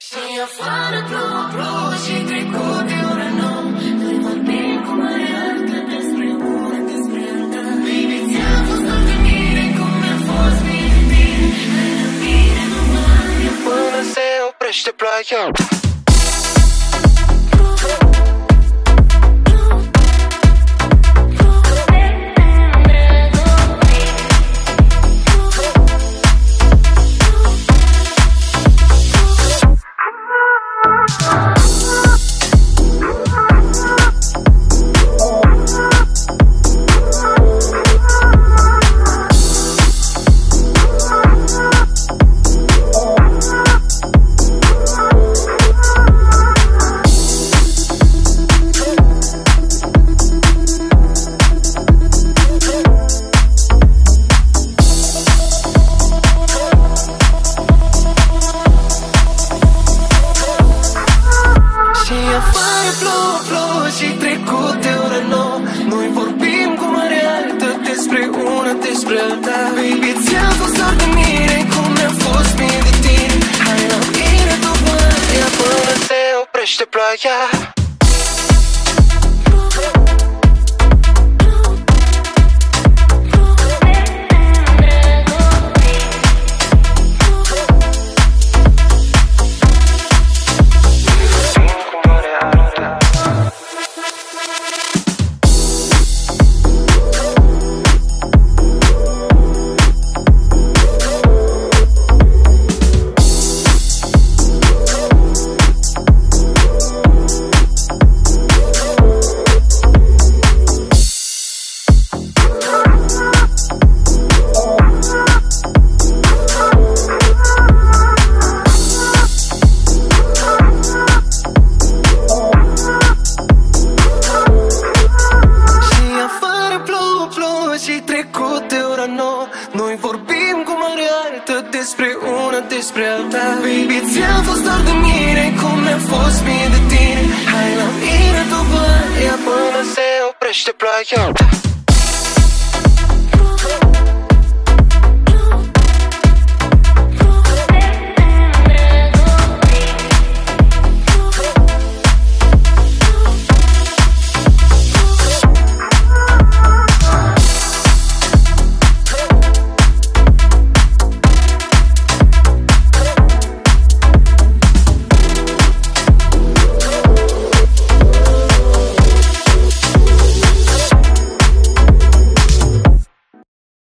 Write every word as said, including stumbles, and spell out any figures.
Și afară plouă, plouă și trecut de ora nouă. Noi vorbim cu mare altă despre una, despre alta. Baby, ți-am fost doar de mine cum mi-a fost mie de tine. Hai la mine, nu mai până se oprește ploaia. Afară plouă, plouă și trecut de ora nouă. Noi vorbim cu mare altă despre una, despre alta. Baby, ți-am fost doar de mine cum mi-a fost mie de tine. Hai la mine după aia până se oprește ploaia. Și trecut de ora nouă. Noi vorbim cu mare altă despre una, despre alta. Baby, ți-am fost doar de mine cum mi-a fost mie de tine. Hai la mine după aia până se oprește ploaia.